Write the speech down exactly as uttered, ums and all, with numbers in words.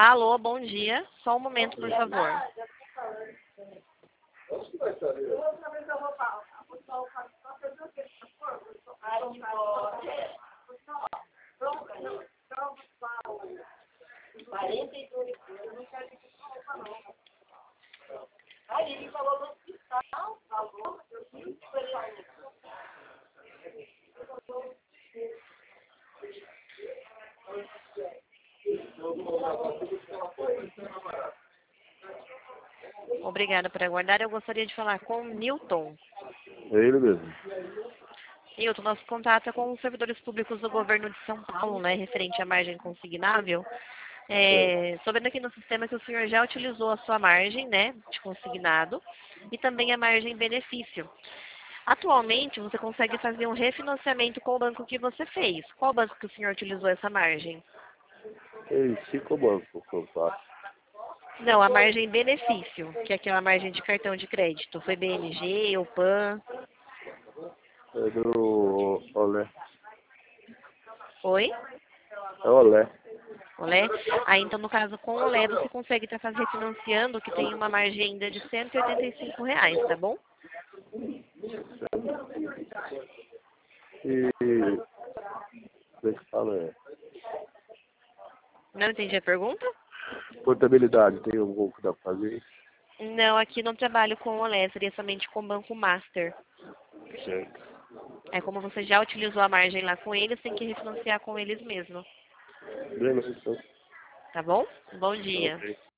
Alô, bom dia. Só um momento, por favor. Obrigada por aguardar. Eu gostaria de falar com o Newton. É ele mesmo. Newton, nosso contato é com os servidores públicos do governo de São Paulo, né, referente à margem consignável. É, Tô vendo aqui no sistema que o senhor já utilizou a sua margem, né, de consignado, e também a margem benefício. Atualmente, você consegue fazer um refinanciamento com o banco que você fez. Qual banco que o senhor utilizou essa margem? Tem cinco bancos que eu faço. Não, a margem benefício, que é aquela margem de cartão de crédito. Foi B M G ou PAN? É do Olé. Oi? É Olé. Olé? Aí, então, no caso, com o Olé, você consegue estar fazendo refinanciando, que tem uma margem ainda de cento e oitenta e cinco reais, tá bom? E deixa eu falar, é. Não entendi a pergunta? Portabilidade, tem algum que dá pra fazer? Não, aqui não trabalho com o Olé, seria somente com o Banco Master. Certo. É como você já utilizou a margem lá com eles, tem que refinanciar com eles mesmo. Beleza, então. Tá bom? Bom Tá dia. ok.